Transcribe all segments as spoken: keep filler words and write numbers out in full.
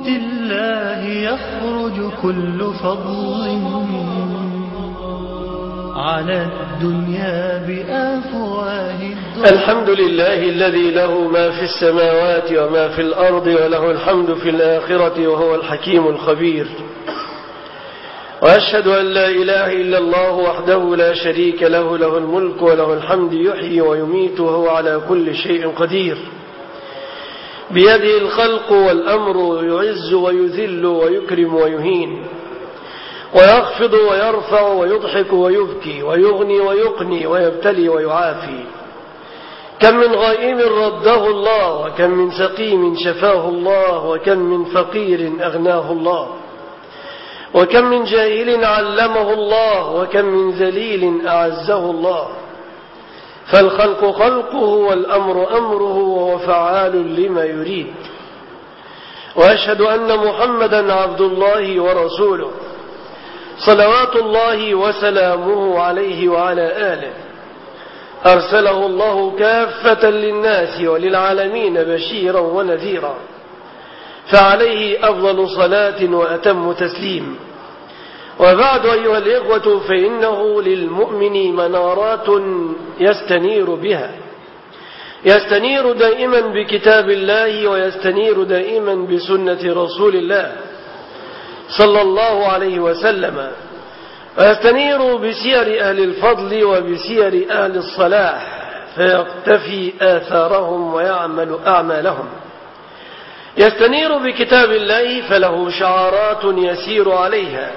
بيوت الله يخرج كل فضل على الدنيا بأفواه الضر. الحمد لله الذي له ما في السماوات وما في الأرض وله الحمد في الآخرة وهو الحكيم الخبير. وأشهد أن لا إله إلا الله وحده لا شريك له، له الملك وله الحمد، يحيي ويميت وهو على كل شيء قدير. بيده الخلق والأمر، يعز ويذل ويكرم ويهين، ويخفض ويرفع ويضحك ويبكي ويغني ويقني ويبتلي ويعافي. كم من غائم رده الله، وكم من سقيم شفاه الله، وكم من فقير أغناه الله، وكم من جاهل علمه الله، وكم من ذليل أعزه الله. فالخلق خلقه والأمر أمره، وهو فعال لما يريد. وأشهد أن محمدا عبد الله ورسوله، صلوات الله وسلامه عليه وعلى آله. أرسله الله كافة للناس وللعالمين بشيرا ونذيرا، فعليه أفضل صلاة وأتم تسليم. وبعد أيها الإخوة، فإنه للمؤمن منارات يستنير بها، يستنير دائما بكتاب الله، ويستنير دائما بسنة رسول الله صلى الله عليه وسلم، ويستنير بسير أهل الفضل وبسير أهل الصلاح، فيقتفي آثارهم ويعمل أعمالهم. يستنير بكتاب الله فله شعارات يسير عليها.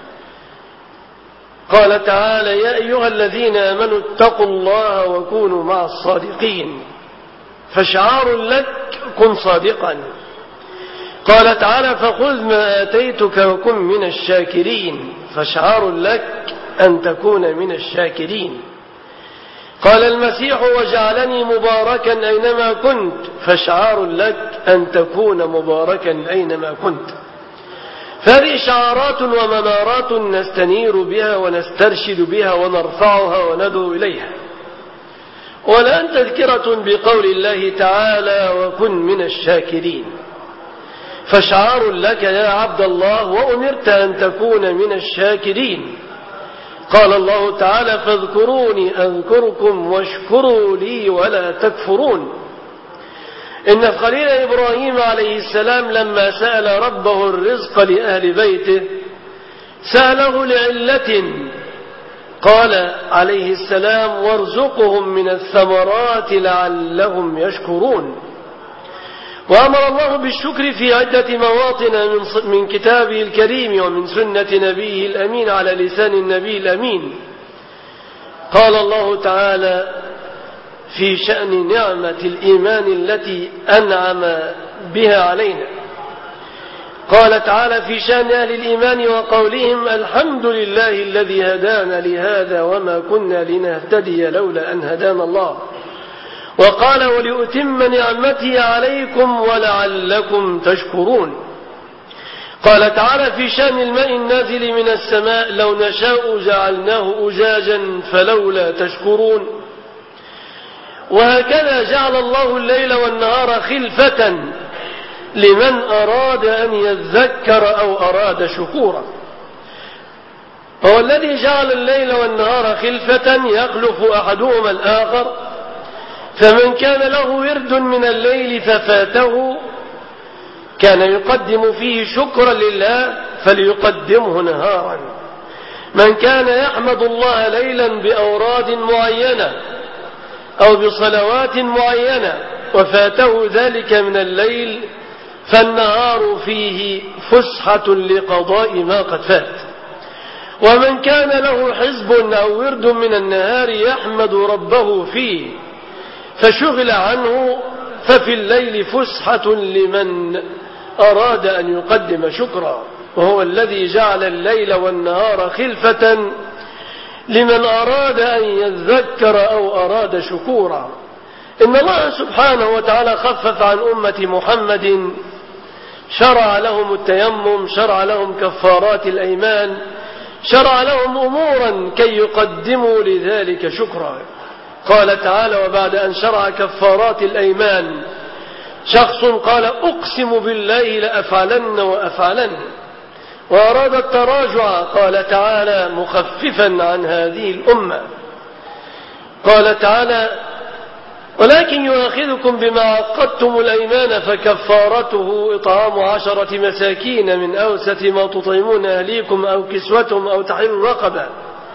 قال تعالى: يا أيها الذين آمنوا اتقوا الله وكونوا مع الصادقين. فشعار لك: كن صادقا. قال تعالى: فخذ ما آتيتك وكن من الشاكرين. فشعار لك أن تكون من الشاكرين. قال المسيح: وجعلني مباركا أينما كنت. فشعار لك أن تكون مباركا أينما كنت. فهذه شعارات ومنارات نستنير بها ونسترشد بها ونرفعها وندعو إليها. والآن تذكرة بقول الله تعالى: وكن من الشاكرين. فشعار لك يا عبد الله: وأمرت أن تكون من الشاكرين. قال الله تعالى: فاذكروني أذكركم واشكروا لي ولا تكفرون. إن خليل إبراهيم عليه السلام لما سأل ربه الرزق لأهل بيته سأله لعلة، قال عليه السلام: وارزقهم من الثمرات لعلهم يشكرون. وأمر الله بالشكر في عدة مواطن من كتابه الكريم ومن سنة نبيه الأمين على لسان النبي الأمين. قال الله تعالى في شأن نعمة الإيمان التي أنعم بها علينا، قال تعالى في شأن أهل الإيمان وقولهم: الحمد لله الذي هدانا لهذا وما كنا لنهتدي لولا أن هدانا الله. وقال: ولأتم نعمتي عليكم ولعلكم تشكرون. قال تعالى في شأن الماء النازل من السماء: لو نشاء جعلناه أجاجا فلولا تشكرون. وهكذا جعل الله الليل والنهار خلفة لمن أراد أن يذكر أو أراد شكورا. هو الذي جعل الليل والنهار خلفة يخلف أحدهما الآخر، فمن كان له ورد من الليل ففاته كان يقدم فيه شكرا لله فليقدمه نهارا. من كان يحمد الله ليلا بأوراد معينة أو بصلوات معينة وفاته ذلك من الليل فالنهار فيه فسحة لقضاء ما قد فات. ومن كان له حزب أو ورد من النهار يحمد ربه فيه فشغل عنه ففي الليل فسحة لمن أراد أن يقدم شكرا. وهو الذي جعل الليل والنهار خلفة لمن أراد أن يذكر أو أراد شكورا. إن الله سبحانه وتعالى خفف عن أمة محمد، شرع لهم التيمم، شرع لهم كفارات الأيمان، شرع لهم أمورا كي يقدموا لذلك شكرا. قال تعالى: وبعد أن شرع كفارات الأيمان شخص قال أقسم بالله لأفعلن وأفعلن، وأراد التراجع قال تعالى مخففا عن هذه الأمة، قال تعالى ولكن يؤاخذكم بما عقدتم الأيمان فكفارته إطعام عشرة مساكين من أوسط ما تطعمون أهليكم أو كسوتهم أو تحرير رقبة،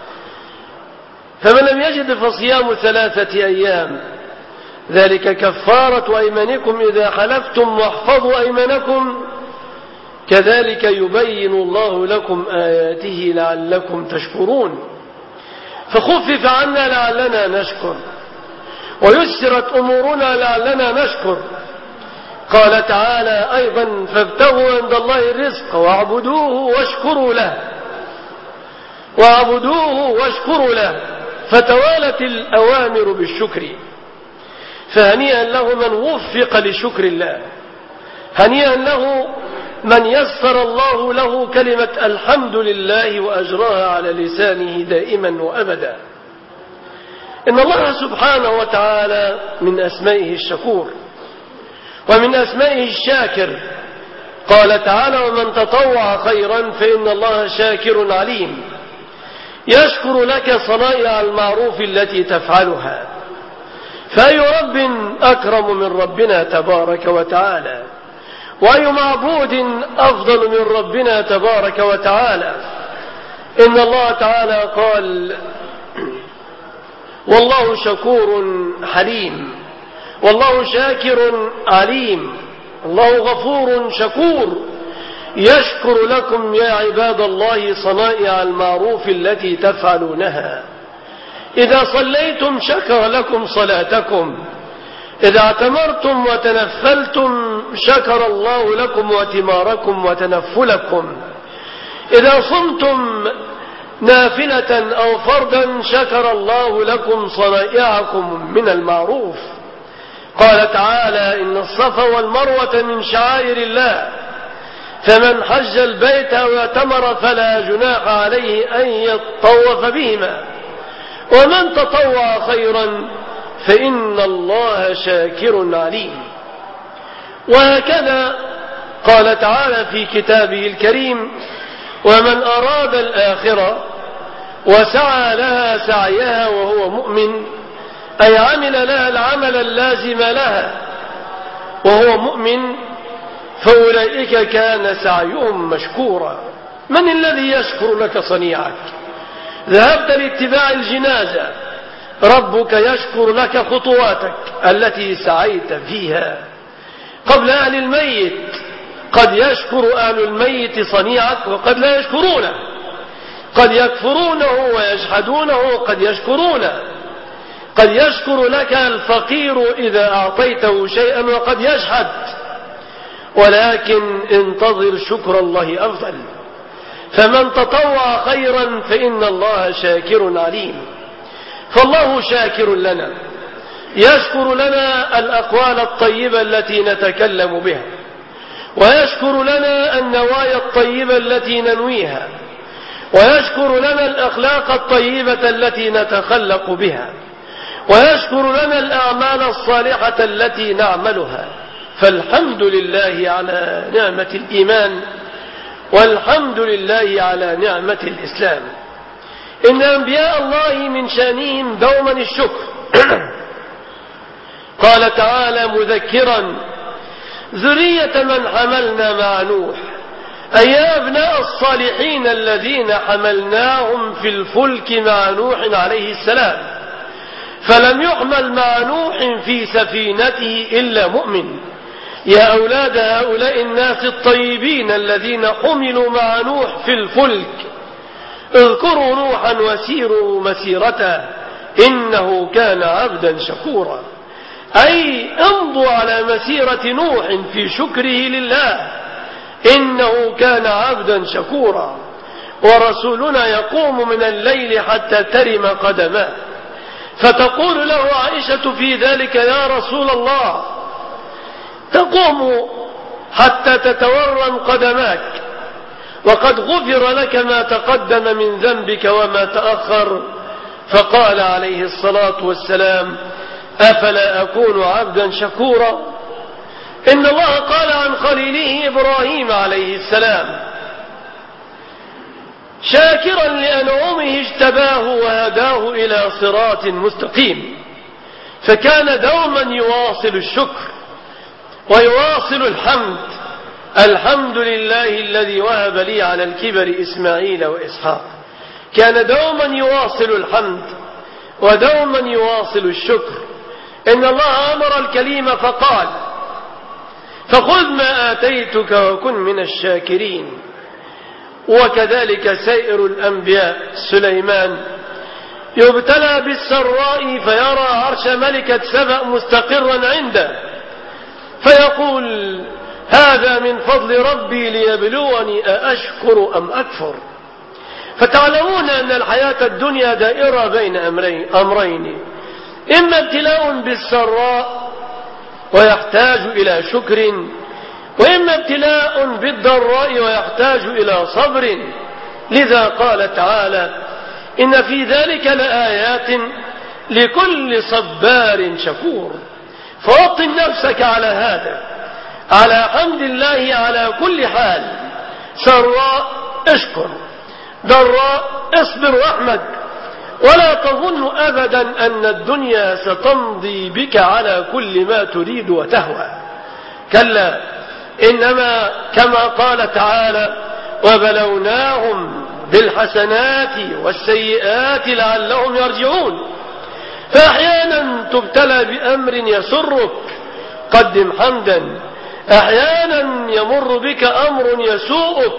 فمن لم يجد فصيام ثلاثة أيام ذلك كفارة أيمانكم إذا حلفتم واحفظوا أيمانكم كذلك يبين الله لكم آياته لعلكم تشكرون. فخفف عنا لعلنا نشكر، ويسرت أمورنا لعلنا نشكر. قال تعالى أيضا فابتغوا عند الله الرزق واعبدوه واشكروا له واعبدوه واشكروا له، فتوالت الأوامر بالشكر، فهنيئا له من وفق لشكر الله، هنيئا له من يسر الله له كلمة الحمد لله وأجراها على لسانه دائما وأبدا. إن الله سبحانه وتعالى من أسمائه الشكور ومن أسمائه الشاكر. قال تعالى ومن تطوع خيرا فإن الله شاكر عليم، يشكر لك صنائع المعروف التي تفعلها. فأي رب أكرم من ربنا تبارك وتعالى، وأي معبود أفضل من ربنا تبارك وتعالى. إن الله تعالى قال والله شكور حليم، والله شاكر عليم، الله غفور شكور، يشكر لكم يا عباد الله صنائع المعروف التي تفعلونها. إذا صليتم شكر لكم صلاتكم، إذا اعتمرتم وتنفلتم شكر الله لكم وتماركم وتنفلكم، إذا صمتم نافلة أو فردا شكر الله لكم صنائعكم من المعروف. قال تعالى إن الصفا والمروة من شعائر الله، فمن حج البيت أو اعتمر فلا جناح عليه أن يطوف بهما، ومن تطوع خيرا فإن الله شاكر عليم. وهكذا قال تعالى في كتابه الكريم ومن أراد الآخرة وسعى لها سعيها وهو مؤمن، أي عمل لها العمل اللازم لها وهو مؤمن، فأولئك كان سعيهم مشكورا. من الذي يشكر لك صنيعك؟ ذهبت لاتباع الجنازة، ربك يشكر لك خطواتك التي سعيت فيها. قبل أهل الميت قد يشكر أهل الميت صنيعك وقد لا يشكرونه، قد يكفرونه ويجحدونه، قد يشكرونه. قد يشكر لك الفقير إذا أعطيته شيئا وقد يجحد، ولكن انتظر شكر الله أفضل. فمن تطوع خيرا فإن الله شاكر عليم. فالله شاكر لنا، يشكر لنا الأقوال الطيبة التي نتكلم بها، ويشكر لنا النوايا الطيبة التي ننويها، ويشكر لنا الأخلاق الطيبة التي نتخلق بها، ويشكر لنا الأعمال الصالحة التي نعملها. فالحمد لله على نعمة الإيمان، والحمد لله على نعمة الإسلام. إن أنبياء الله من شأنهم دوما الشكر. قال تعالى مذكرا ذرية من حملنا مع نوح، أي أبناء الصالحين الذين حملناهم في الفلك مع نوح عليه السلام، فلم يحمل مع نوح في سفينته إلا مؤمن. يا أولاد هؤلاء الناس الطيبين الذين حملوا مع نوح في الفلك، اذكروا نوحا وسيروا مسيرته إنه كان عبدا شكورا. أي امضوا على مسيرة نوح في شكره لله، إنه كان عبدا شكورا. ورسولنا يقوم من الليل حتى ترم قدماه، فتقول له عائشة في ذلك يا رسول الله تقوم حتى تتورم قدماك وقد غفر لك ما تقدم من ذنبك وما تأخر؟ فقال عليه الصلاة والسلام أفلا أكون عبدا شكورا؟ إن الله قال عن خليله إبراهيم عليه السلام: شاكرا لأنعمه اجتباه وهداه إلى صراط مستقيم. فكان دوما يواصل الشكر ويواصل الحمد: الحمد لله الذي وهب لي على الكبر إسماعيل وإسحاق. كان دوما يواصل الحمد ودوما يواصل الشكر. إن الله أمر الكليم فقال: فخذ ما آتيتك وكن من الشاكرين. وكذلك سائر الأنبياء. سليمان يبتلى بالسراء فيرى عرش ملكة سبأ مستقرا عنده فيقول: هذا من فضل ربي ليبلوني أأشكر أم أكفر. فتعلمون أن الحياة الدنيا دائرة بين أمرين: إما ابتلاء بالسراء ويحتاج إلى شكر، وإما ابتلاء بالضراء ويحتاج إلى صبر. لذا قال تعالى: إن في ذلك لآيات لكل صبار شكور. فوطن نفسك على هذا، على حمد الله على كل حال. سراء اشكر، ضراء اصبر واحمد. ولا تظن أبدا أن الدنيا ستمضي بك على كل ما تريد وتهوى. كلا، إنما كما قال تعالى: وبلوناهم بالحسنات والسيئات لعلهم يرجعون. فأحيانا تبتلى بأمر يسرك، قدم حمدا. أحيانا يمر بك أمر يسوءك،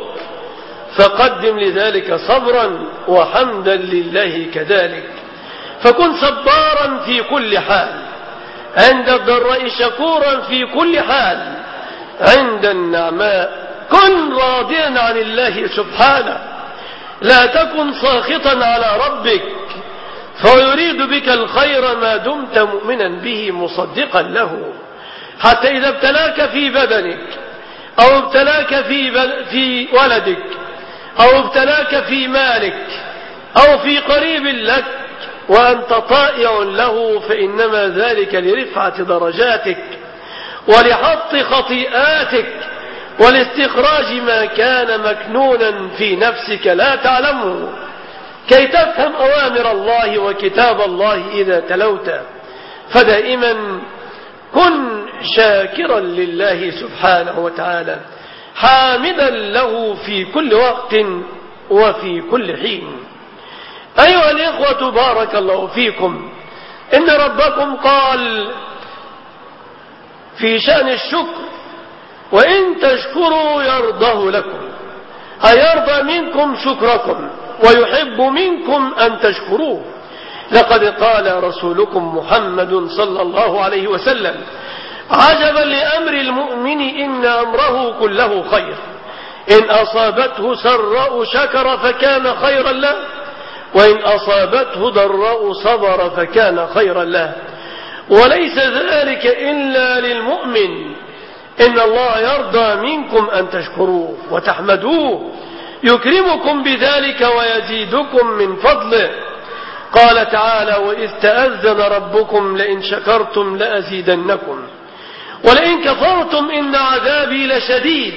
فقدم لذلك صبرا وحمدا لله كذلك. فكن صبارا في كل حال، عند الضراء شكورا في كل حال، عند النعماء كن راضيا عن الله سبحانه. لا تكن ساخطا على ربك، فيريد بك الخير ما دمت مؤمنا به مصدقا له. حتى إذا ابتلاك في بدنك، أو ابتلاك في, في ولدك، أو ابتلاك في مالك، أو في قريب لك وأنت طائع له، فإنما ذلك لرفعة درجاتك ولحط خطيئاتك ولاستخراج ما كان مكنونا في نفسك لا تعلمه، كي تفهم أوامر الله وكتاب الله إذا تلوت. فدائما كن شاكرا لله سبحانه وتعالى، حامدا له في كل وقت وفي كل حين. أيها الإخوة، بارك الله فيكم، إن ربكم قال في شأن الشكر: وإن تشكروا يرضه لكم، أي يرضى منكم شكركم ويحب منكم أن تشكروه. لقد قال رسولكم محمد صلى الله عليه وسلم: عجبا لأمر المؤمن إن أمره كله خير، إن أصابته سراء شكر فكان خيرا له، وإن أصابته ضراء صبر فكان خيرا له. وليس ذلك إلا للمؤمن. إن الله يرضى منكم أن تشكروه وتحمدوه، يكرمكم بذلك ويزيدكم من فضله. قال تعالى: وإذ تأذن ربكم لئن شكرتم لأزيدنكم ولئن كفرتم إن عذابي لشديد.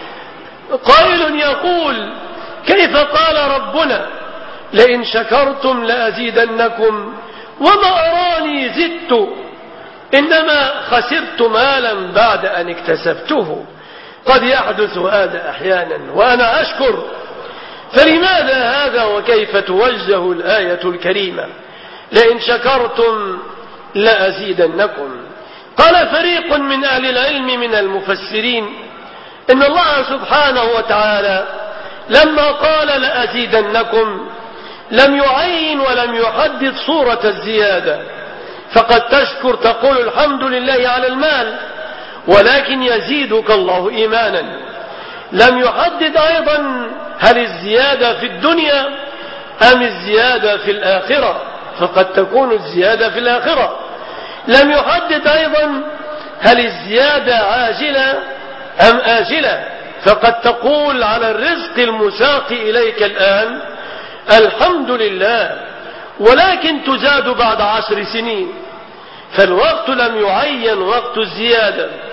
قائل يقول: كيف قال ربنا لئن شكرتم لأزيدنكم وما أراني زدت، إنما خسرت مالا بعد أن اكتسبته؟ قد يحدث هذا أحيانا وأنا أشكر. فلماذا هذا وكيف توجه الآية الكريمة لئن شكرتم لأزيدنكم؟ قال فريق من أهل العلم من المفسرين إن الله سبحانه وتعالى لما قال لأزيدنكم لم يعين ولم يحدد صورة الزيادة. فقد تشكر تقول الحمد لله على المال، ولكن يزيدك الله إيمانا. لم يحدد أيضا هل الزيادة في الدنيا أم الزيادة في الآخرة، فقد تكون الزيادة في الآخرة. لم يحدد أيضا هل الزيادة عاجلة أم آجلة، فقد تقول على الرزق المساق إليك الآن الحمد لله، ولكن تزاد بعد عشر سنين. فالوقت لم يعين وقت الزيادة.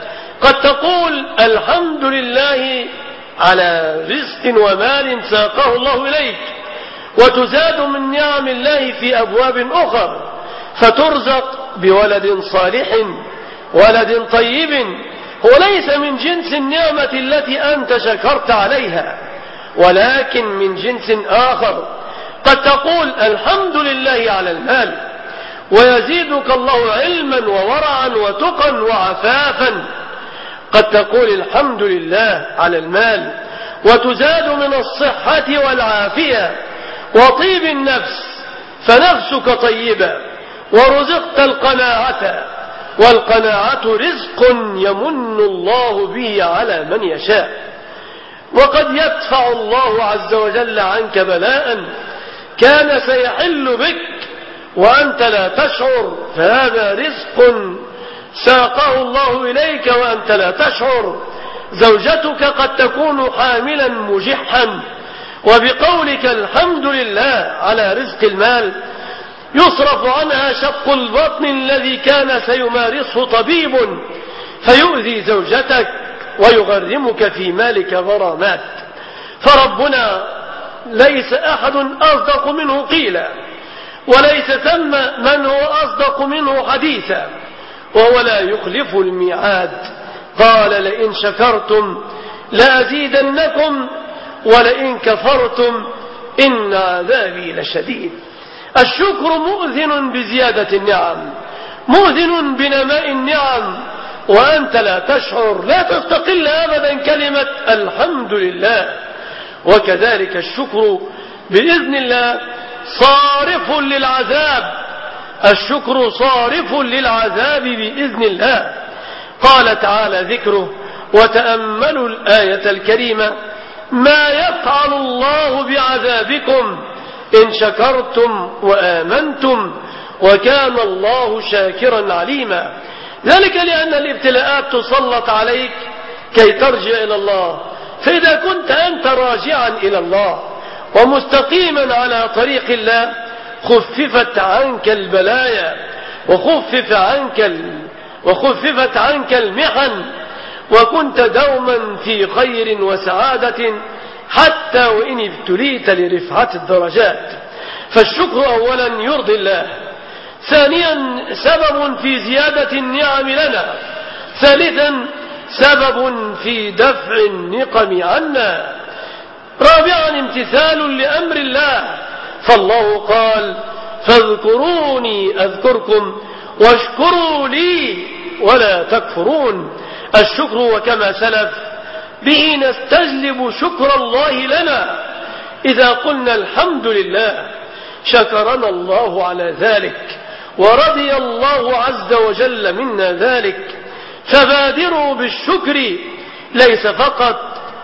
قد تقول الحمد لله على رزق ومال ساقه الله إليك، وتزاد من نعم الله في أبواب أخرى، فترزق بولد صالح ولد طيب، هو ليس من جنس النعمة التي أنت شكرت عليها، ولكن من جنس آخر. قد تقول الحمد لله على المال، ويزيدك الله علما وورعا وتقا وعفافا. قد تقول الحمد لله على المال، وتزاد من الصحة والعافية وطيب النفس، فنفسك طيبة، ورزقت القناعة، والقناعة رزق يمن الله به على من يشاء. وقد يدفع الله عز وجل عنك بلاء كان سيحل بك وأنت لا تشعر، فهذا رزق ساقه الله إليك وأنت لا تشعر. زوجتك قد تكون حاملا مجحا، وبقولك الحمد لله على رزق المال يصرف عنها شق البطن الذي كان سيمارسه طبيب فيؤذي زوجتك ويغرمك في مالك غرامات. فربنا ليس أحد أصدق منه قيلا، وليس ثم من هو أصدق منه حديثا، وهو لا يخلف الميعاد. قال لئن شكرتم لأزيدنكم ولئن كفرتم إن عذابي لشديد. الشكر مؤذن بزيادة النعم، مؤذن بنماء النعم، وأنت لا تشعر، لا تستقل أبدا كلمة الحمد لله. وكذلك الشكر بإذن الله صارف للعذاب، الشكر صارف للعذاب بإذن الله. قال تعالى ذكره: وتأملوا الآية الكريمة ما يفعل الله بعذابكم إن شكرتم وآمنتم وكان الله شاكرا عليما. ذلك لأن الابتلاءات تسلط عليك كي ترجع إلى الله، فإذا كنت أنت راجعا إلى الله ومستقيما على طريق الله خففت عنك البلايا وخفف عنك ال... وخففت عنك المحن، وكنت دوما في خير وسعادة حتى وإن ابتليت لرفعة الدرجات. فالشكر أولا يرضي الله، ثانيا سبب في زيادة النعم لنا، ثالثا سبب في دفع النقم عنا، رابعا امتثال لأمر الله، فالله قال: فاذكروني أذكركم واشكروا لي ولا تكفرون. الشكر وكما سلف به نستجلب شكر الله لنا. إذا قلنا الحمد لله شكرنا الله على ذلك ورضي الله عز وجل منا ذلك. فبادروا بالشكر، ليس فقط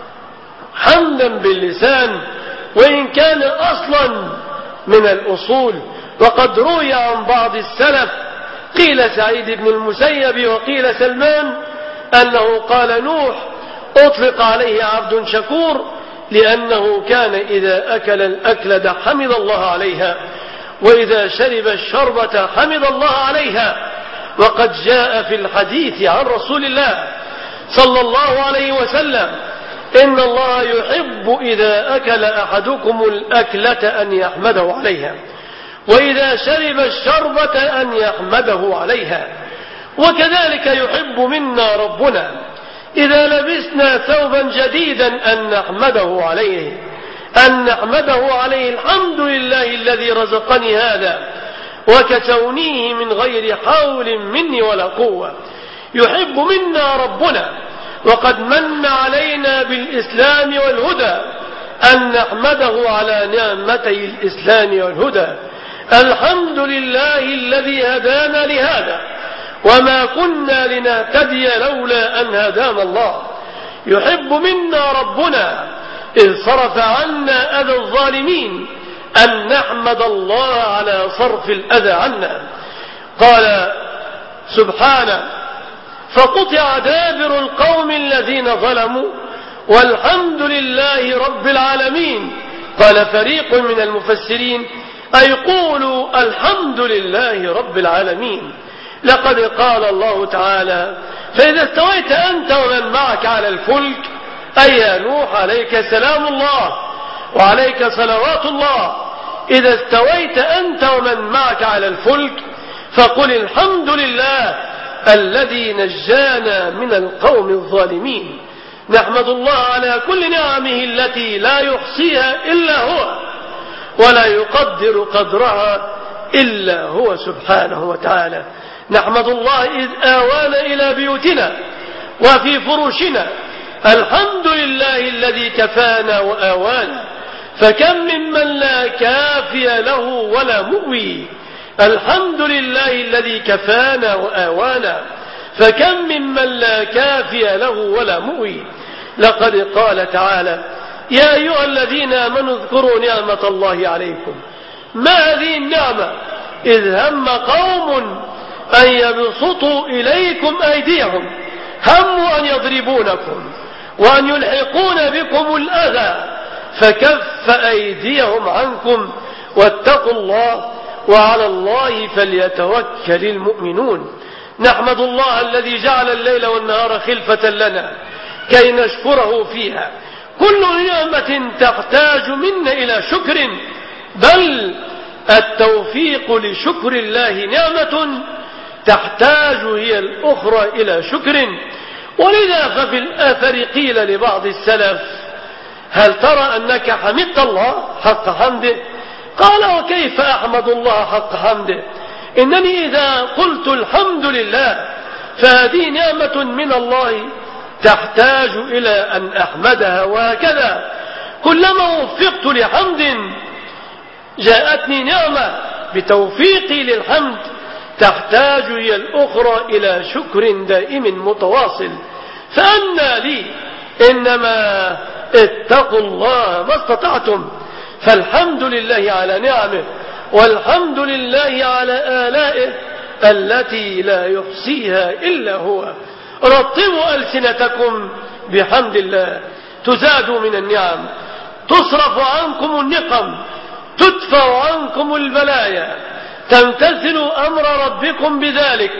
حمدا باللسان، وإن كان أصلا من الأصول. وقد روي عن بعض السلف، قيل سعيد بن المسيب وقيل سلمان، أنه قال نوح أطلق عليه عبد شكور لأنه كان إذا أكل الأكلة حمد الله عليها، وإذا شرب الشربة حمد الله عليها. وقد جاء في الحديث عن رسول الله صلى الله عليه وسلم: إن الله يحب إذا أكل أحدكم الأكلة أن يحمده عليها، وإذا شرب الشربة أن يحمده عليها. وكذلك يحب منا ربنا إذا لبسنا ثوبا جديدا أن نحمده عليه، أن نحمده عليه: الحمد لله الذي رزقني هذا وكسونيه من غير حول مني ولا قوة. يحب منا ربنا، وقد من علينا بالإسلام والهدى، أن نحمده على نعمتي الإسلام والهدى. الحمد لله الذي هدانا لهذا وما كنا لنهتدي لولا أن هدانا الله. يحب منا ربنا إذ صرف عنا أذى الظالمين أن نحمد الله على صرف الأذى عنا. قال سبحانه: فقطع دابر القوم الذين ظلموا والحمد لله رب العالمين. قال فريق من المفسرين: أي قولوا الحمد لله رب العالمين. لقد قال الله تعالى: فإذا استويت أنت ومن معك على الفلك أي يا نوح عليك سلام الله وعليك صلوات الله، إذا استويت أنت ومن معك على الفلك فقل الحمد لله الذي نجانا من القوم الظالمين. نحمد الله على كل نعمه التي لا يحصيها إلا هو ولا يقدر قدرها إلا هو سبحانه وتعالى. نحمد الله إذ آوانا إلى بيوتنا وفي فروشنا، الحمد لله الذي كفانا وآوانا، فكم ممن لا كافي له ولا مؤوي. الحمد لله الذي كفانا وآوانا، فكم ممن لا كافي له ولا مؤوي. لقد قال تعالى يا أيها الذين آمنوا اذكروا نعمة الله عليكم. ما هذه النعمة؟ إذ هم قوم أن يبسطوا إليكم أيديهم، هموا أن يضربونكم وأن يلحقون بكم الأذى فكف أيديهم عنكم واتقوا الله وعلى الله فليتوكل المؤمنون. نحمد الله الذي جعل الليل والنهار خلفة لنا كي نشكره فيها. كل نعمة تحتاج منا إلى شكر، بل التوفيق لشكر الله نعمة تحتاج هي الأخرى إلى شكر. ولذا ففي الأثر قيل لبعض السلف هل ترى أنك حمدت الله حق حمده؟ قال وكيف أحمد الله حق حمده؟ إنني إذا قلت الحمد لله فهذه نعمة من الله تحتاج إلى أن أحمدها، وهكذا كلما وفقت لحمد جاءتني نعمة بتوفيقي للحمد تحتاج هي الأخرى إلى شكر دائم متواصل. فأنا لي إنما اتقوا الله ما استطعتم. فالحمد لله على نعمه والحمد لله على آلائه التي لا يحصيها إلا هو. رطبوا ألسنتكم بحمد الله تزادوا من النعم، تصرف عنكم النقم، تدفع عنكم البلايا، تمتثلوا أمر ربكم بذلك،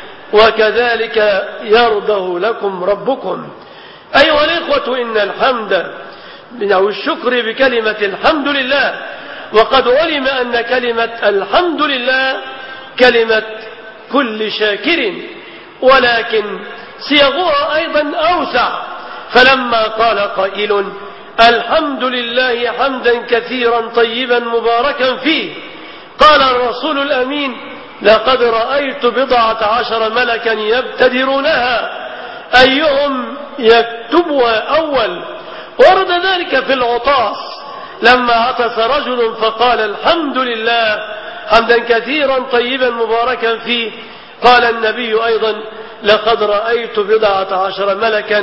وكذلك يرضه لكم ربكم. أيها الإخوة، إن الحمد أو الشكر بكلمة الحمد لله، وقد علم أن كلمة الحمد لله كلمة كل شاكر، ولكن صيغها أيضا أوسع. فلما قال قائل الحمد لله حمدا كثيرا طيبا مباركا فيه، قال الرسول الأمين لقد رأيت بضعة عشر ملكا يبتدرونها أيهم يكتبها أول. ورد ذلك في العطاس لما عطس رجل فقال الحمد لله حمدا كثيرا طيبا مباركا فيه، قال النبي أيضا لقد رأيت بضعة عشر ملكا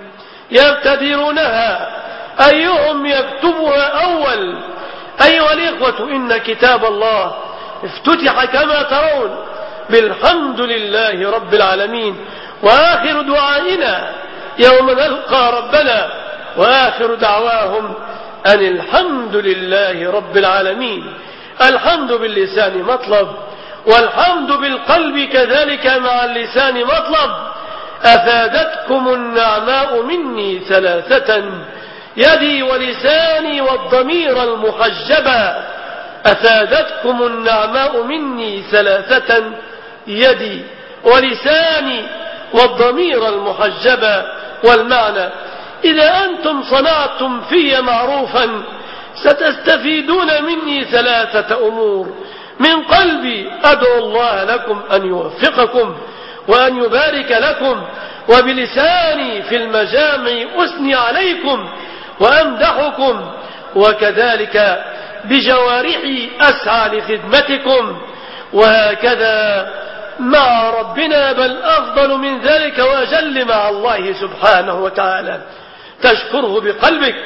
يبتدرونها أيهم يكتبها أول. أيها الإخوة، إن كتاب الله افتتح كما ترون بالحمد لله رب العالمين. وآخر دعائنا يوم نلقى ربنا وآخر دعواهم أن الحمد لله رب العالمين. الحمد باللسان مطلب، والحمد بالقلب كذلك مع اللسان مطلب. أفادتكم النعماء مني ثلاثة يدي ولساني والضمير المحجبا. أفادتكم النعماء مني ثلاثة يدي ولساني والضمير المحجبا. والمعنى إذا أنتم صنعتم في معروفا ستستفيدون مني ثلاثة أمور. من قلبي أدعو الله لكم أن يوفقكم وأن يبارك لكم، وبلساني في المجامع أثني عليكم وأمدحكم، وكذلك بجوارحي أسعى لخدمتكم، وهكذا مع ربنا، بل أفضل من ذلك وأجل مع الله سبحانه وتعالى. تشكره بقلبك،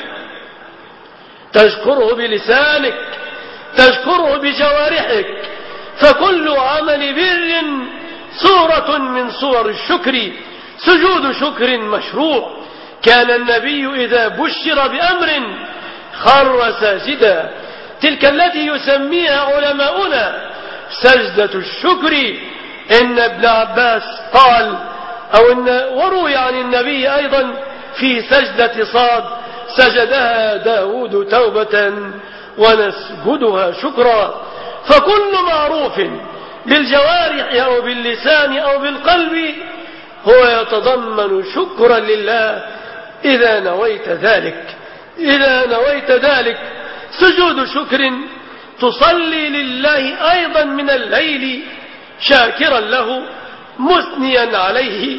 تشكره بلسانك، تشكره بجوارحك، فكل عمل بر صورة من صور الشكر. سجود شكر مشروع. كان النبي إذا بشر بأمر خر ساجدا، تلك التي يسميها علماؤنا سجدة الشكر. إن ابن عباس قال أو إن وروي عن النبي أيضا في سجدة صاد: سجدها داود توبة ونسجدها شكرا. فكل معروف بالجوارح أو باللسان أو بالقلب هو يتضمن شكرا لله إذا نويت ذلك. إذا نويت ذلك سجود شكر تصلي لله أيضا من الليل شاكرا له مثنيا عليه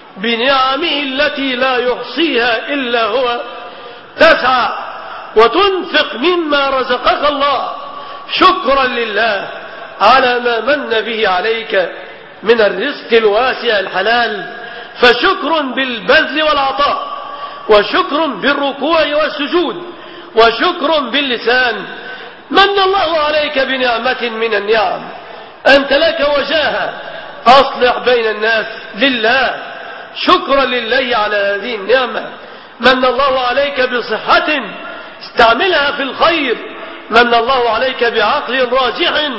بنعمه التي لا يحصيها إلا هو، تسعى وتنفق مما رزقك الله شكرا لله على ما من به عليك من الرزق الواسع الحلال، فشكر بالبذل والعطاء، وشكر بالركوع والسجود، وشكر باللسان. من الله عليك بنعمة من النعم، أنت لك وجاهة، أصلح بين الناس لله شكرا لله على هذه النعمة. من الله عليك بصحة، استعملها في الخير. من الله عليك بعقل راجح،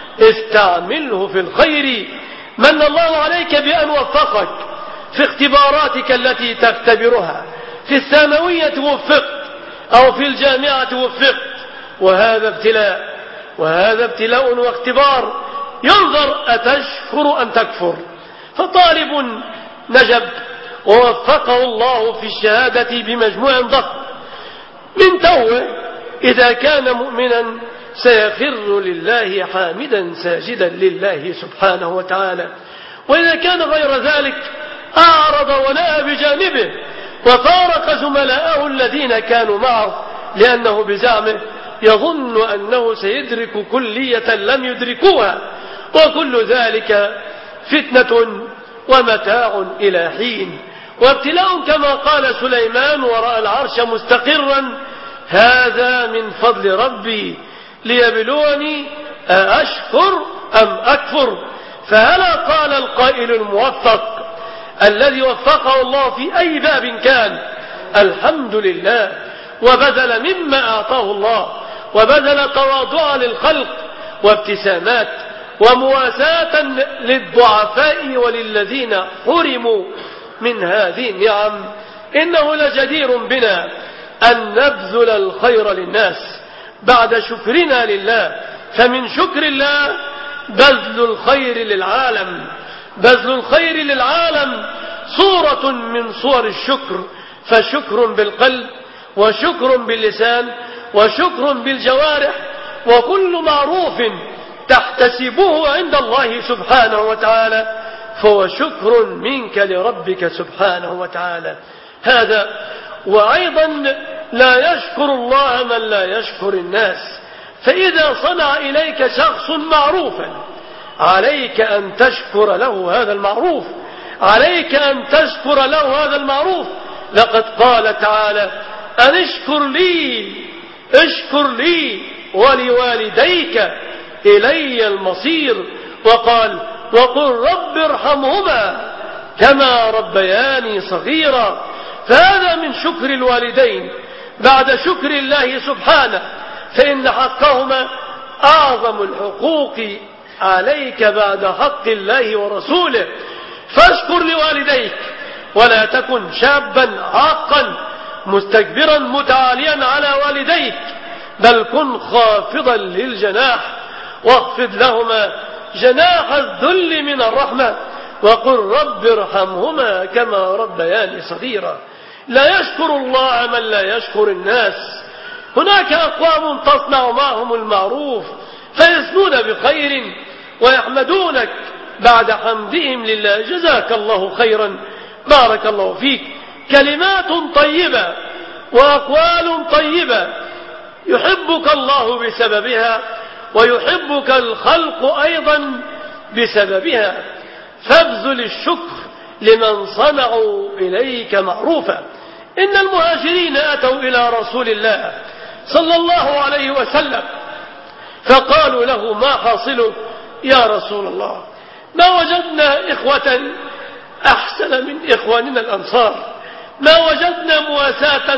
استعمله في الخير. من الله عليك بأن وفقك في اختباراتك التي تختبرها، في الثانوية وفقت أو في الجامعة وفقت، وهذا ابتلاء، وهذا ابتلاء واختبار، ينظر أتشكر أم تكفر. فطالب نجب ووفقه الله في الشهادة بمجموع ضخم من توه، إذا كان مؤمنا سيخر لله حامدا ساجدا لله سبحانه وتعالى. وإذا كان غير ذلك أعرض ونأى بجانبه وفارق زملاءه الذين كانوا معه، لأنه بزعمه يظن أنه سيدرك كلية لم يدركوها، وكل ذلك فتنة ومتاع إلى حين، وابتلاء كما قال سليمان ورأى العرش مستقرا: هذا من فضل ربي ليبلوني أأشكر أم أكفر. فهلا قال القائل الموفق الذي وفقه الله في أي باب كان: الحمد لله، وبذل مما أعطاه الله، وبذل تواضعا للخلق وابتسامات ومواساة للضعفاء وللذين حرموا من هذه النعم. إنه لجدير بنا أن نبذل الخير للناس بعد شكرنا لله. فمن شكر الله بذل الخير للعالم. بذل الخير للعالم صورة من صور الشكر، فشكر بالقلب، وشكر باللسان، وشكر بالجوارح. وكل معروف تحتسبه عند الله سبحانه وتعالى فهو شكر منك لربك سبحانه وتعالى. هذا. وأيضا لا يشكر الله من لا يشكر الناس. فإذا صنع إليك شخص معروفا عليك أن تشكر له هذا المعروف، عليك أن تشكر له هذا المعروف. لقد قال تعالى: أن اشكر لي، اشكر لي ولوالديك إلي المصير. وقال: وقل رب ارحمهما كما ربياني صغيرا. فهذا من شكر الوالدين بعد شكر الله سبحانه، فإن حقهما أعظم الحقوق عليك بعد حق الله ورسوله. فاشكر لوالديك، ولا تكن شابا عاقا مستكبرا متعاليا على والديك، بل كن خافضا للجناح، واخفض لهما جناح الذل من الرحمة، وقل رب ارحمهما كما ربياني صغيرا. لا يشكر الله من لا يشكر الناس. هناك أقوام تصنع معهم المعروف فيثنون بخير ويحمدونك بعد حمدهم لله. جزاك الله خيرا، بارك الله فيك. كلمات طيبة وأقوال طيبة يحبك الله بسببها، ويحبك الخلق أيضا بسببها. فابذل الشكر لمن صنعوا إليك معروفا. إن المهاجرين أتوا إلى رسول الله صلى الله عليه وسلم فقالوا له: ما حاصله يا رسول الله؟ ما وجدنا إخوة أحسن من إخواننا الأنصار، ما وجدنا مواساة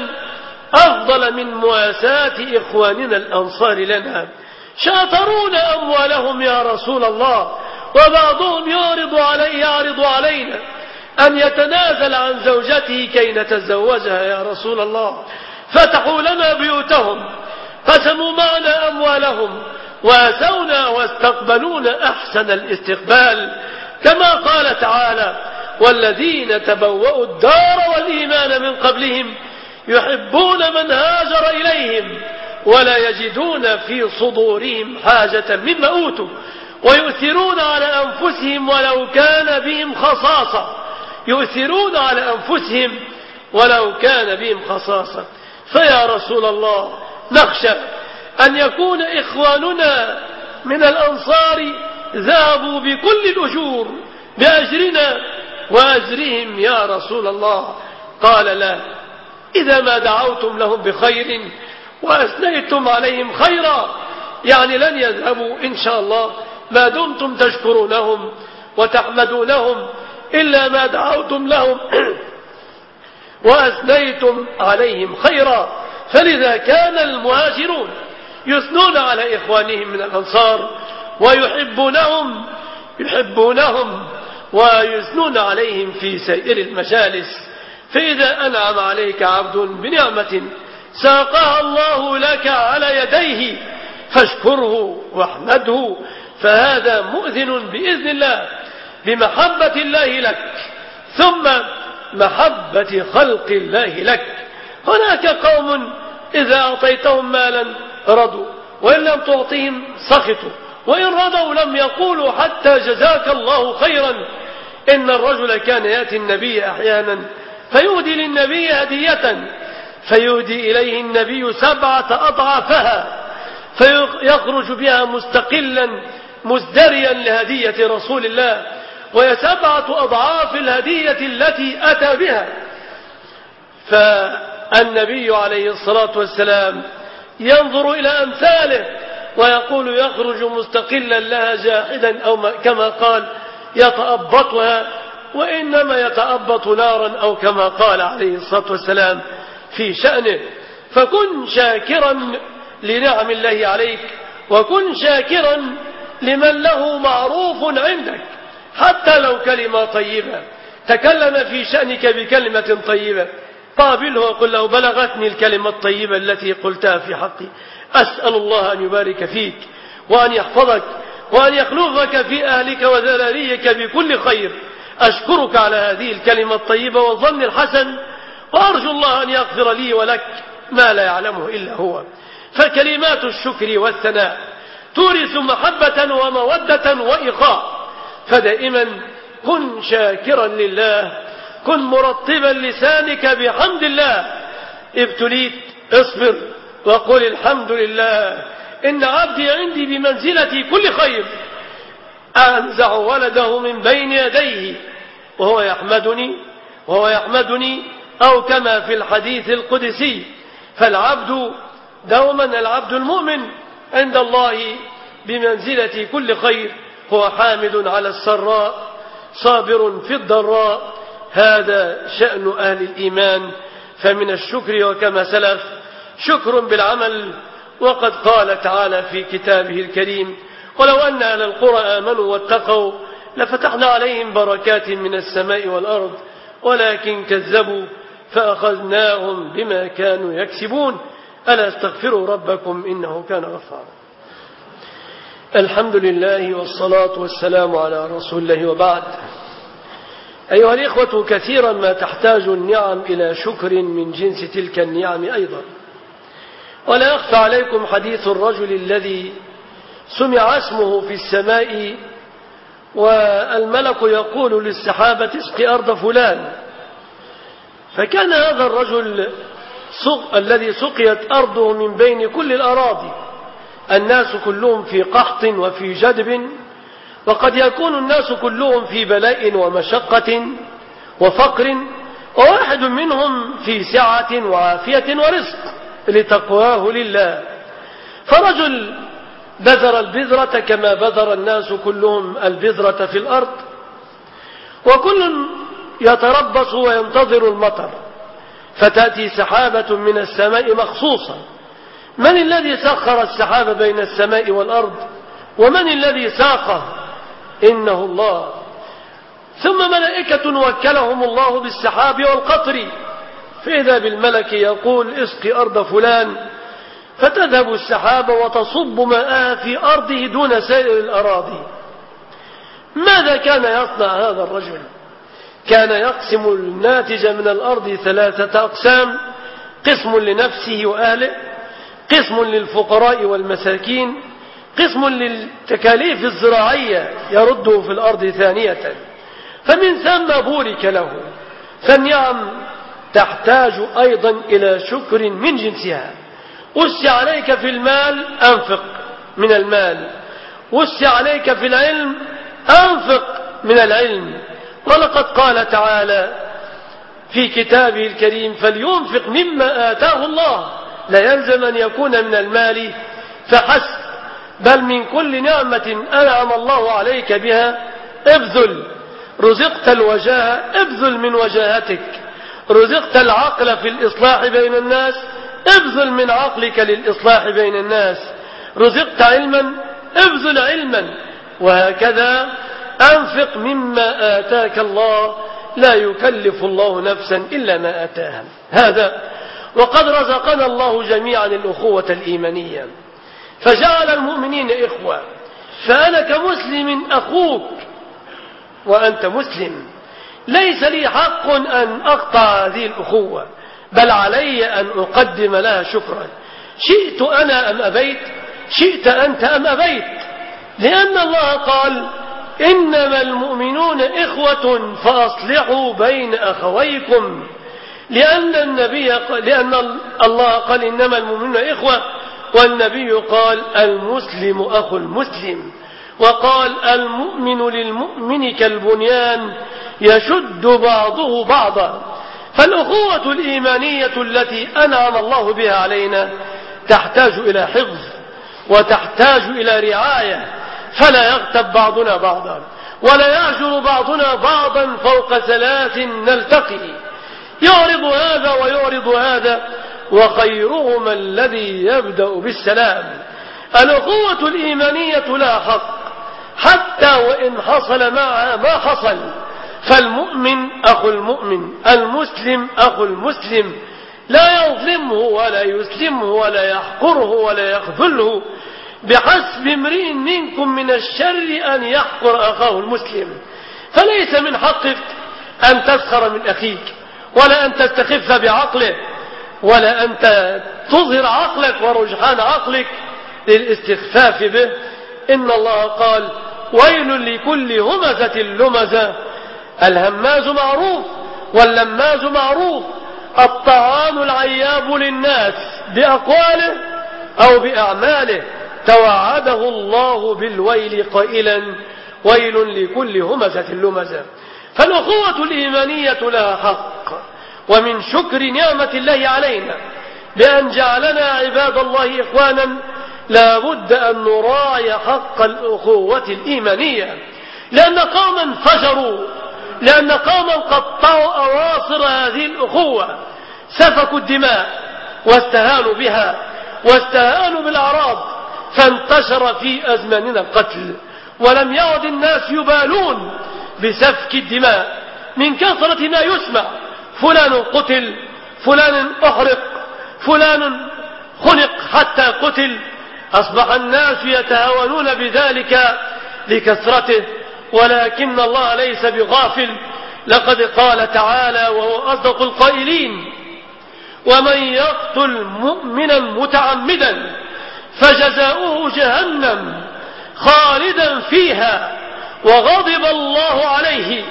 أفضل من مواساة إخواننا الأنصار لنا. شاطرون أموالهم يا رسول الله، وبعضهم يعرض علي يعرض علينا أن يتنازل عن زوجته كي نتزوجها يا رسول الله. فتحوا لنا بيوتهم، قسموا معنا أموالهم، وأتونا واستقبلونا أحسن الاستقبال، كما قال تعالى: والذين تبوأوا الدار والإيمان من قبلهم يحبون من هاجر إليهم ولا يجدون في صدورهم حاجة مما أوتوا ويؤثرون على أنفسهم ولو كان بهم خصاصة يؤثرون على أنفسهم ولو كان بهم خصاصة. فيا رسول الله، نخشى أن يكون إخواننا من الأنصار ذهبوا بكل الأجور بأجرنا وأجرهم يا رسول الله. قال: لا، إذا ما دعوتم لهم بخير وأثنيتم عليهم خيرا يعني لن يذهبوا إن شاء الله ما دمتم تشكرونهم وتحمدونهم إلا ما دعوتم لهم وأثنيتم عليهم خيرا. فلذا كان المهاجرون يثنون على إخوانهم من الأنصار ويحبونهم يحبونهم ويثنون عليهم في سائر المجالس. فإذا أنعم عليك عبد بنعمة ساقها الله لك على يديه فاشكره واحمده، فهذا مؤذن بإذن الله بمحبة الله لك ثم محبة خلق الله لك. هناك قوم إذا أعطيتهم مالا رضوا، وإن لم تعطيهم سخطوا، وإن رضوا لم يقولوا حتى جزاك الله خيرا. إن الرجل كان يأتي النبي أحيانا فيهدي للنبي هدية فيهدي إليه النبي سبعة أضعافها فيخرج بها مستقلا مزدريا لهدية رسول الله، وهي سبعة أضعاف الهدية التي أتى بها. فالنبي عليه الصلاة والسلام ينظر إلى أمثاله ويقول: يخرج مستقلا لها جاحدا، أو كما قال يتأبطها، وإنما يتأبط نارا، أو كما قال عليه الصلاة والسلام في شأنه. فكن شاكرا لنعم الله عليك، وكن شاكرا لمن له معروف عندك حتى لو كلمة طيبة. تكلم في شأنك بكلمة طيبة قابله وقل له: بلغتني الكلمة الطيبة التي قلتها في حقي، أسأل الله أن يبارك فيك وأن يحفظك وأن يخلفك في أهلك وذراريك بكل خير. أشكرك على هذه الكلمة الطيبة والظن الحسن، وأرجو الله أن يغفر لي ولك ما لا يعلمه إلا هو. فكلمات الشكر والثناء تورث محبة ومودة وإخاء. فدائما كن شاكرا لله، كن مرطبا لسانك بحمد الله. ابتليت اصبر وقل الحمد لله، إن عبدي عندي بمنزلة كل خير. أنزع ولده من بين يديه وهو يحمدني وهو يحمدني أو كما في الحديث القدسي. فالعبد دوما العبد المؤمن عند الله بمنزلة كل خير، هو حامد على السراء صابر في الضراء. هذا شأن أهل الإيمان. فمن الشكر وكما سلف شكر بالعمل. وقد قال تعالى في كتابه الكريم: ولو أن أهل القرى آمنوا واتقوا لفتحنا عليهم بركات من السماء والأرض ولكن كذبوا فأخذناهم بما كانوا يكسبون. ألا استغفروا ربكم إنه كان غفارا. الحمد لله والصلاة والسلام على رسول الله، وبعد. أيها الإخوة، كثيرا ما تحتاج النعم إلى شكر من جنس تلك النعم أيضا. ولا يخفى عليكم حديث الرجل الذي سمع اسمه في السماء والملك يقول للسحابة: اسق أرض فلان. فكان هذا الرجل سق الذي سقيت أرضه من بين كل الأراضي، الناس كلهم في قحط وفي جدب، وقد يكون الناس كلهم في بلاء ومشقة وفقر، وواحد منهم في سعة وعافية ورزق لتقواه لله. فرجل بذر البذرة كما بذر الناس كلهم البذرة في الأرض، وكل يتربص وينتظر المطر، فتأتي سحابة من السماء مخصوصة. من الذي سخر السحاب بين السماء والأرض؟ ومن الذي ساقه؟ إنه الله. ثم ملائكة وكلهم الله بالسحاب والقطر، فإذا بالملك يقول اسقي أرض فلان، فتذهب السحاب وتصب ماءها في أرضه دون سائر الأراضي. ماذا كان يصنع هذا الرجل؟ كان يقسم الناتج من الأرض ثلاثة أقسام: قسم لنفسه وأهله، قسم للفقراء والمساكين، قسم للتكاليف الزراعية يرده في الأرض ثانية. فمن ثم بورك له. فالنعم تحتاج أيضا إلى شكر من جنسها. وسع عليك في المال، أنفق من المال. وسع عليك في العلم، أنفق من العلم. ولقد قال تعالى في كتابه الكريم: فلينفق مما آتاه الله. لا يلزم أن يكون من المال فحسب، بل من كل نعمة أنعم الله عليك بها ابذل. رزقت الوجاهة، ابذل من وجاهتك. رزقت العقل في الإصلاح بين الناس، ابذل من عقلك للإصلاح بين الناس. رزقت علما، ابذل علما. وهكذا أنفق مما آتاك الله، لا يكلف الله نفسا إلا ما آتاها. هذا وقد رزقنا الله جميعا الأخوة الإيمانية، فجعل المؤمنين إخوة. فأنا كمسلم أخوك وأنت مسلم، ليس لي حق أن أقطع هذه الأخوة، بل علي أن أقدم لها شكرا، شئت أنا أم أبيت، شئت أنت أم أبيت. لأن الله قال: إنما المؤمنون إخوة فأصلحوا بين أخويكم. لأن النبي لأن الله قال: إنما المؤمنون إخوة، والنبي قال: المسلم أخو المسلم. وقال: المؤمن للمؤمن كالبنيان يشد بعضه بعضا. فالأخوة الإيمانية التي أنعم الله بها علينا تحتاج إلى حفظ، وتحتاج إلى رعاية، فلا يغتب بعضنا بعضا، ولا يهجر بعضنا بعضا فوق ثلاث نلتقي. يعرض هذا ويعرض هذا، وخيرهما الذي يبدأ بالسلام. الأخوة الإيمانية لا حق، حتى وإن حصل معها ما حصل. فالمؤمن أخو المؤمن، المسلم أخو المسلم، لا يظلمه ولا يسلمه ولا يحقره ولا يخذله. بحسب امرئ منكم من الشر أن يحقر أخاه المسلم. فليس من حقك أن تسخر من أخيك، ولا أن تستخف بعقله، ولا أن تظهر عقلك ورجحان عقلك للاستخفاف به. إن الله قال: ويل لكل همزة لمزة. الهماز معروف واللماز معروف، الطعام العياب للناس بأقواله أو بأعماله. توعده الله بالويل قائلا: ويل لكل همزة لمزة. فالأخوة الإيمانية لها حق. ومن شكر نعمة الله علينا بأن جعلنا عباد الله إخوانا، لا بد أن نراعي حق الأخوة الإيمانية. لأن قوما فجروا، لأن قوما قطعوا أواصر هذه الأخوة، سفكوا الدماء واستهانوا بها واستهانوا بالأعراض، فانتشر في أزماننا القتل، ولم يعد الناس يبالون بسفك الدماء من كثرة ما يسمع: فلان قتل، فلان أحرق، فلان خنق حتى قتل. أصبح الناس يتهاونون بذلك لكثرته، ولكن الله ليس بغافل. لقد قال تعالى وهو أصدق القائلين: ومن يقتل مؤمنا متعمدا فجزاؤه جهنم خالدا فيها وغضب الله عليه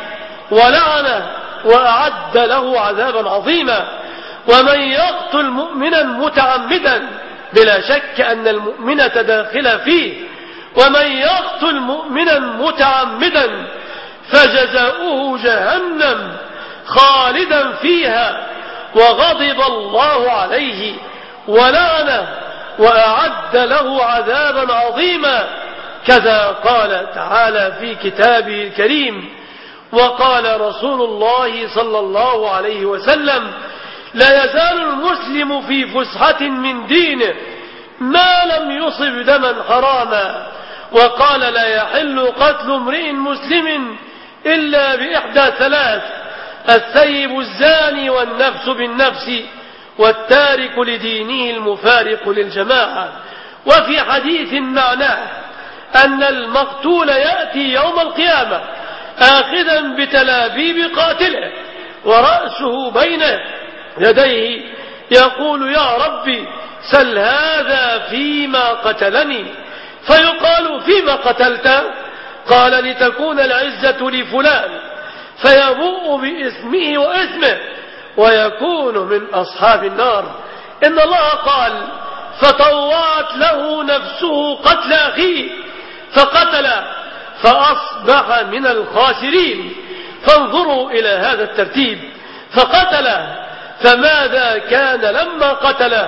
ولعنه وأعد له عذابا عظيما. ومن يقتل مؤمنا متعمدا، بلا شك أن المؤمنة داخلة فيه، ومن يقتل مؤمنا متعمدا فجزاؤه جهنم خالدا فيها وغضب الله عليه ولعنه وأعد له عذابا عظيما. كذا قال تعالى في كتابه الكريم. وقال رسول الله صلى الله عليه وسلم: لا يزال المسلم في فسحة من دينه ما لم يصب دما حراما. وقال: لا يحل قتل امرئ مسلم إلا بإحدى ثلاث: الثيب الزاني والنفس بالنفس والتارك لدينه المفارق للجماعة. وفي حديث معناه أن المقتول يأتي يوم القيامة آخذا بتلابيب قاتله ورأسه بين يديه يقول: يا ربي سل هذا فيما قتلني. فيقال: فيما قتلت؟ قال: لتكون العزة لفلان، فيبوء بإثمه وإثمه ويكون من أصحاب النار. إن الله قال: فطوعت له نفسه قتل أخيه فقتل فأصبح من الخاسرين. فانظروا إلى هذا الترتيب: فقتل، فماذا كان لما قتل؟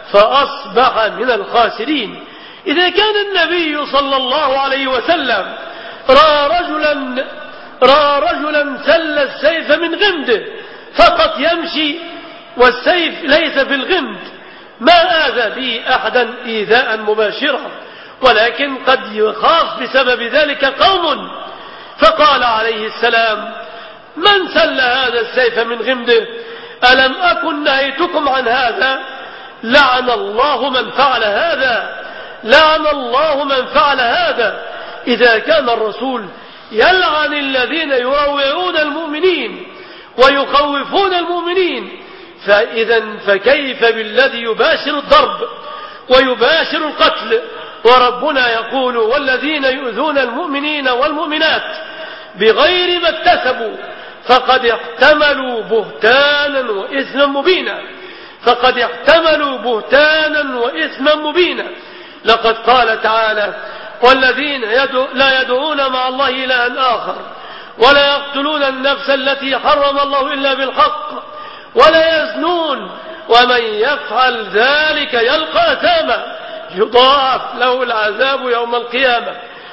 فأصبح من الخاسرين. إذا كان النبي صلى الله عليه وسلم رأى رجلا رأى رجلا سل السيف من غمده فقط يمشي والسيف ليس في الغمد، ما آذى به أحدا إيذاء مباشرا، ولكن قد يخاف بسبب ذلك قوم. فقال عليه السلام: من سل هذا السيف من غمده؟ ألم أكن نهيتكم عن هذا؟ لعن الله من فعل هذا، لعن الله من فعل هذا. إذا كان الرسول يلعن الذين يروعون المؤمنين ويخوفون المؤمنين، فإذا فكيف بالذي يباشر الضرب ويباشر القتل؟ وربنا يقول: والذين يؤذون المؤمنين والمؤمنات بغير ما اكتسبوا فقد احتملوا بهتانا وإثما مبينا، فقد احتملوا بهتانا وإثما مبينا. لقد قال تعالى: والذين يدعو لا يدعون مع الله إلها آخر ولا يقتلون النفس التي حرم الله إلا بالحق ولا يزنون ومن يفعل ذلك يلقى أثاما يضاعف له العذاب يوم القيامة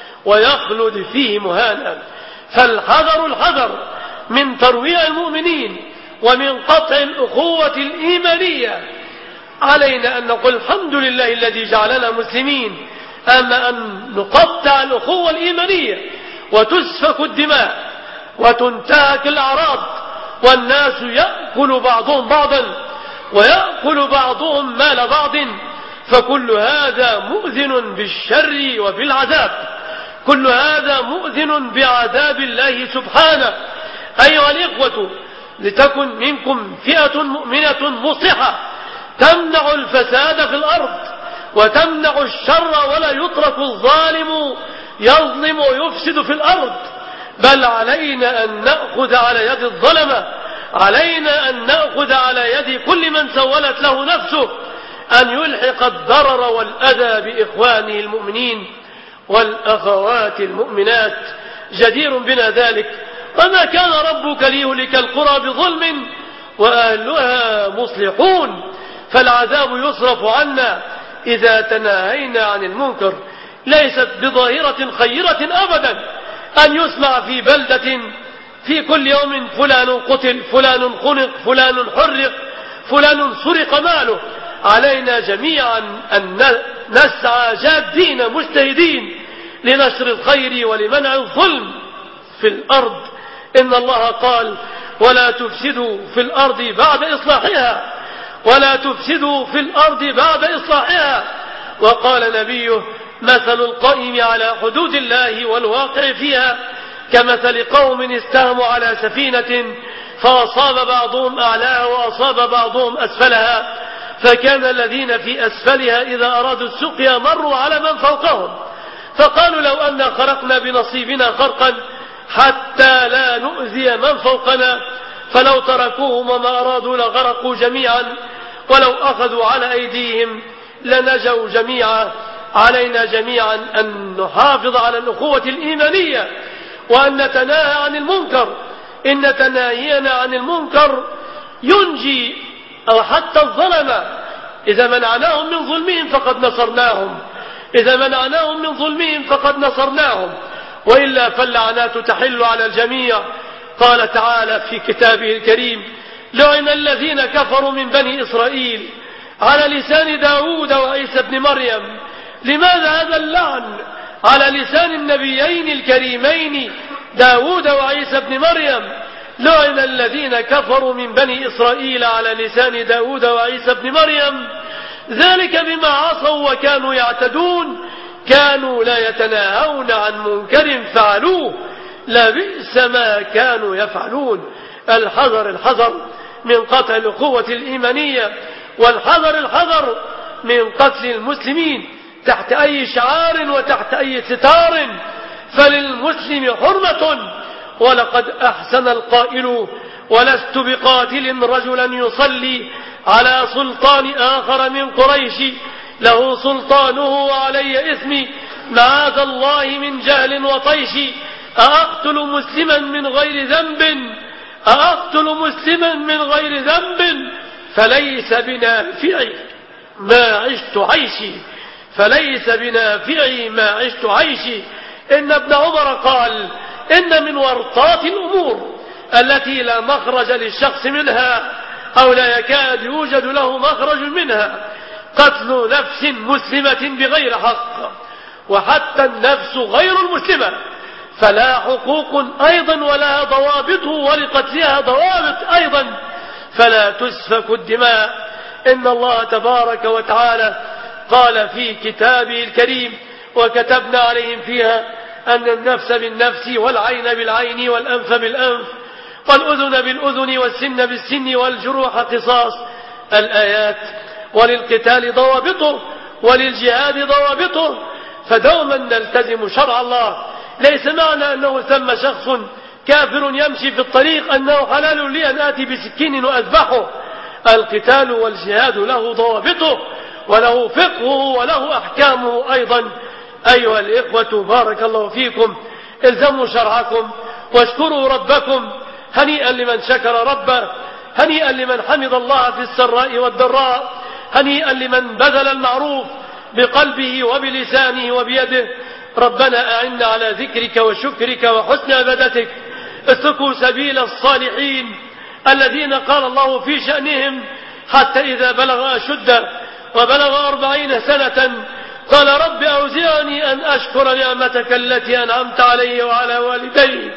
ويخلد فيه مهانا. فالحذر الحذر من ترويع المؤمنين ومن قطع الأخوة الإيمانية. علينا أن نقول الحمد لله الذي جعلنا مسلمين، أما أن نقطع الأخوة الإيمانية وتسفك الدماء وتنتهك الأعراض والناس يأكل بعضهم بعضا ويأكل بعضهم مال بعض، فكل هذا مؤذن بالشر وبالعذاب، كل هذا مؤذن بعذاب الله سبحانه. أيها الإخوة، لتكن منكم فئة مؤمنة مصلحة تمنع الفساد في الأرض وتمنع الشر، ولا يترك الظالم يظلم ويفسد في الأرض، بل علينا أن نأخذ على يد الظلمة، علينا أن نأخذ على يد كل من سولت له نفسه أن يلحق الضرر والأذى بإخوانه المؤمنين والأخوات المؤمنات. جدير بنا ذلك. وما كان ربك ليهلك القرى بظلم وأهلها مصلحون، فالعذاب يصرف عنا إذا تناهينا عن المنكر. ليست بظاهرة خيرة أبدا أن يسمع في بلدة في كل يوم فلان قتل، فلان خنق، فلان حرق، فلان سرق ماله. علينا جميعا أن نسعى جادين مجتهدين لنشر الخير ولمنع الظلم في الأرض. إن الله قال: ولا تفسدوا في الأرض بعد إصلاحها، ولا تفسدوا في الأرض بعد إصلاحها. وقال نبيه: مثل القائم على حدود الله والواقع فيها كمثل قوم استهموا على سفينة فأصاب بعضهم أعلاها وأصاب بعضهم أسفلها، فكان الذين في أسفلها إذا أرادوا السقيا مروا على من فوقهم فقالوا: لو أن خرقنا بنصيبنا خرقا حتى لا نؤذي من فوقنا، فلو تركوهم وما أرادوا لغرقوا جميعا، ولو أخذوا على أيديهم لنجوا جميعا. علينا جميعا أن نحافظ على الأخوة الإيمانية وأن نتناهى عن المنكر. إن تناهينا عن المنكر ينجي أو حتى الظلمة. إذا منعناهم من ظلمهم فقد نصرناهم، إذا منعناهم من ظلمهم فقد نصرناهم، وإلا فاللعنات تحل على الجميع. قال تعالى في كتابه الكريم: لعن الذين كفروا من بني إسرائيل على لسان داود وعيسى بن مريم. لماذا هذا اللعن على لسان النبيين الكريمين داود وعيسى بن مريم لعن الذين كفروا من بني إسرائيل على لسان داود وعيسى بن مريم ذلك بما عصوا وكانوا يعتدون كانوا لا يتناهون عن منكر فعلوه لبئس ما كانوا يفعلون. الحذر الحذر من قتل القوة الإيمانية، والحذر الحذر من قتل المسلمين تحت أي شعار وتحت أي ستار، فللمسلم حرمة. ولقد أحسن القائل ولست بقاتل رجلا يصلي على سلطان آخر من قريش له سلطانه وعلي إثمي معاذ الله من جهل وطيش. أأقتل مسلما من غير ذنب أأقتل مسلما من غير ذنب فليس بنافعي ما عشت عيشي فليس بنافعي ما عشت عيشي. إن ابن عمر قال إن من ورطات الأمور التي لا مخرج للشخص منها أو لا يكاد يوجد له مخرج منها قتل نفس مسلمة بغير حق، وحتى النفس غير المسلمة فلا حقوق أيضا ولها ضوابط، ولقتلها ضوابط أيضا فلا تسفك الدماء. إن الله تبارك وتعالى قال في كتابه الكريم وكتبنا عليهم فيها أن النفس بالنفس والعين بالعين والأنف بالأنف والأذن بالأذن والسن بالسن والجروح قصاص الآيات. وللقتال ضوابطه وللجهاد ضوابطه، فدوما نلتزم شرع الله. ليس معنى أنه ثم شخص كافر يمشي في الطريق أنه حلال لي أن آتي بسكين وأذبحه. القتال والجهاد له ضوابطه وله فقهه وله أحكامه أيضا. أيها الإخوة بارك الله فيكم، الزموا شرعكم واشكروا ربكم. هنيئا لمن شكر ربه، هنيئا لمن حمد الله في السراء والضراء، هنيئا لمن بذل المعروف بقلبه وبلسانه وبيده. ربنا أعنا على ذكرك وشكرك وحسن عبادتك. اسلكوا سبيل الصالحين الذين قال الله في شأنهم حتى إذا بلغ أشده وبلغ أربعين سنة قال رب أوزعني أن أشكر نعمتك التي أنعمت علي وعلى والدي.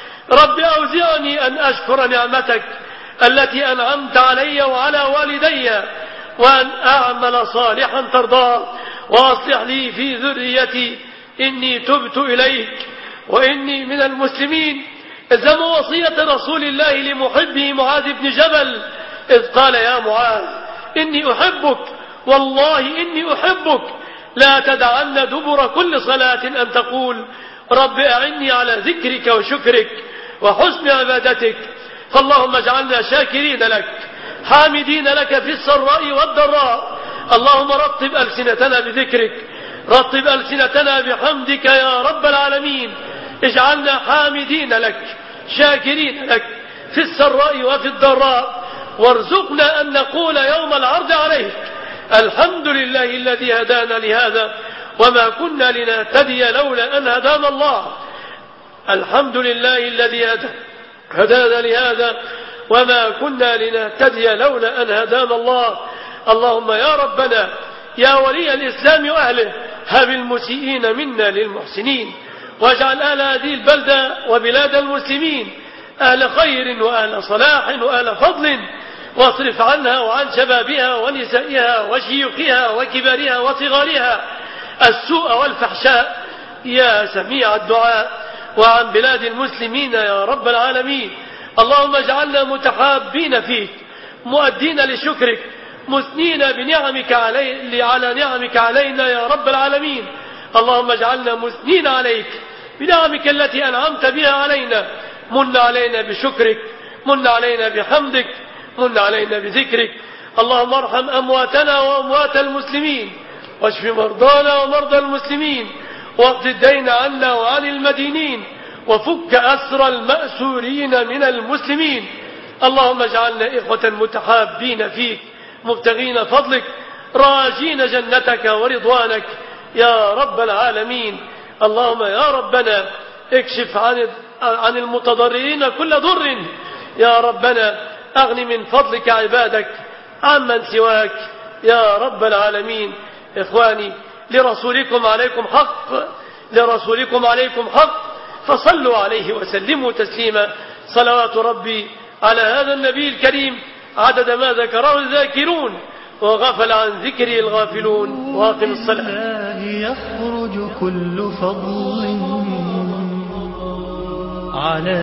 رب أوزعني أن أشكر نعمتك التي أنعمت علي وعلى والدي وأن أعمل صالحا ترضاه وأصلح لي في ذريتي إني تبت إليك وإني من المسلمين. الزموا وصية رسول الله لمحبه معاذ بن جبل إذ قال يا معاذ إني أحبك والله إني أحبك لا تدعن دبر كل صلاة أن تقول رب أعني على ذكرك وشكرك وحسن عبادتك. فاللهم اجعلنا شاكرين لك حامدين لك في السراء والضراء. اللهم رطب ألسنتنا بذكرك، رطب ألسنتنا بحمدك يا رب العالمين. اجعلنا حامدين لك شاكرين لك في السراء وفي الضراء، وارزقنا أن نقول يوم العرض عليك الحمد لله الذي هدانا لهذا وما كنا لنهتدي لولا أن هدانا الله. الحمد لله الذي هدانا لهذا وما كنا لنهتدي لولا أن هدانا الله. اللهم يا ربنا يا ولي الإسلام وأهله هب المسيئين منا للمحسنين، واجعل أهل هذه البلدة وبلاد المسلمين أهل خير وأهل صلاح وأهل فضل، واصرف عنها وعن شبابها ونسائها وشيوخها وكبارها وصغارها السوء والفحشاء يا سميع الدعاء، وعن بلاد المسلمين يا رب العالمين. اللهم اجعلنا متحابين فيك مؤدين لشكرك مثنين بنعمك علي على نعمك علينا يا رب العالمين. اللهم اجعلنا مثنين عليك بنعمك التي أنعمت بها علينا. من علينا بشكرك، من علينا بحمدك، من علينا بذكرك. اللهم ارحم أمواتنا وأموات المسلمين، واشف مرضانا ومرضى المسلمين، واقض الدين عنا وعن المدينين، وفك أسر المأسورين من المسلمين. اللهم اجعلنا إخوة متحابين فيك مبتغين فضلك راجين جنتك ورضوانك يا رب العالمين. اللهم يا ربنا اكشف عن عن المتضررين كل ضر يا ربنا. أغن من فضلك عبادك عمن سواك يا رب العالمين. إخواني، لرسولكم عليكم حق، لرسولكم عليكم حق فصلوا عليه وسلموا تسليما. صلوات ربي على هذا النبي الكريم عدد ما ذكره الذاكرون وغفل عن ذكره الغافلون. واقم الصلاة. يخرج كل فضل على